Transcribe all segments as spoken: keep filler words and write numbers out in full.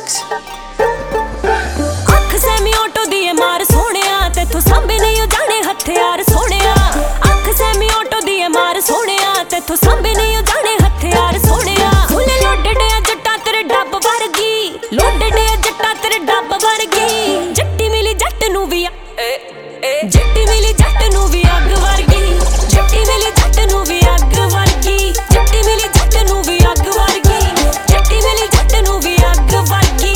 Mix. अख Sami auto दिए मार सोहणिया तेथों सांभे नहीं जाने हथियार सोहणिया अख सैमी ऑटो दिए मार सोहणिया तेथों सांभे नहीं जाने हथियार सोहणिया फुल लोडडे जट्टा तेरे डब वर्गी लोडडे जट्टा तेरे डब वर्गी जट्टी मिली जट नू भी जट्टी मिली जट नू भी अग वर्गी जट्टी मिली जट नू भी अग वर्गी जट्टी मिली जट नू भी अग वर्गी जट्टी मिली जट नू भी अग वर्गी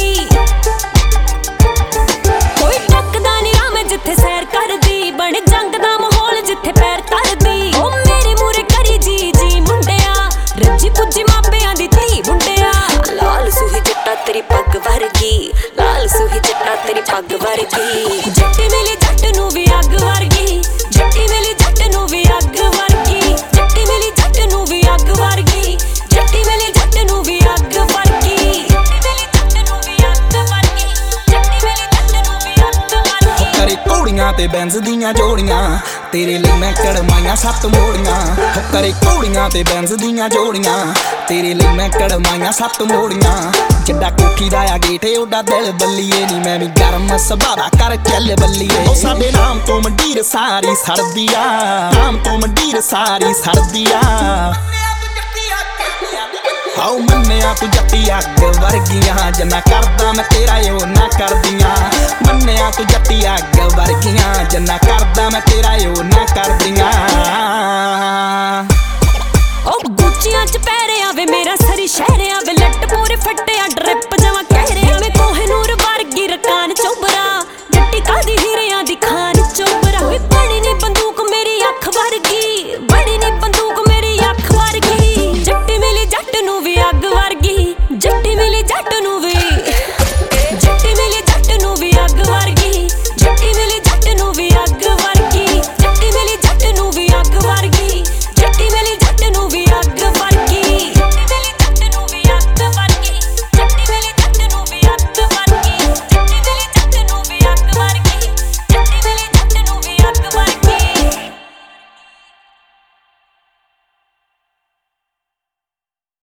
कोई टकदा नहीं आ मैं जिथे सैर करदी बन जंग दा माहौल जिथे पैर तरदी ओ मेरे मूरे करी जी जी मुंडिया रज्जी पुज्जी मापियां दी धी मुंडिया लाल सूही जट्टा तेरी पग वर्गी लाल सूही जट्टा तेरी पग वर्गी जट्टी मिली जट नू भी अग वर्गी जट्टी मिली जट नू भी अग वर्गी जट्टी मिली जट नू भी अग वर्गी जट्टी मिली जट नू भी अग वर्गी जट्टी मिली जट नू भी अग वर्गी जट्टी मिली जट नू भी अग वर्गी करे घोड़ियां ते बैंज दियां जोड़ियां तेरे लिए मैं कड़माइयां सत्त मोड़ियां हो करे घोड़ियां ते बैंज दियां जोड़ियां तेरे लिए मैं कड़माइयां सत्त मोड़ियां जिड्डा कोठी दा आ गेट ओडा दिल बल्लीए नी मैं भी गरम सभारा कर चल बल्लीए ओ साडे नाम तो मंडीर सारी सड़दिया नाम तो मंडीर सारी सड़दिया आओ मन्निया तू जट्टी अग वर्गियां जन्ना करदा मैं तेरा यो ना करदियां मन्निया तू जट्टी अग वर्गियां जन्ना करदा मैं तेरा यो ना करदियां